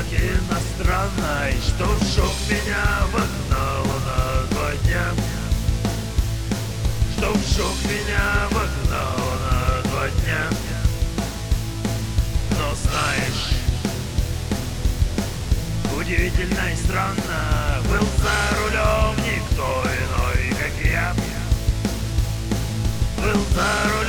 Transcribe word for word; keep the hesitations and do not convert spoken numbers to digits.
удивительно странно, и что в шок меня вогнало на два дня. Что в шок меня вогнало на два дня. Но знаешь, удивительно и странно, был за рулем никто иной, как я. Был за рулем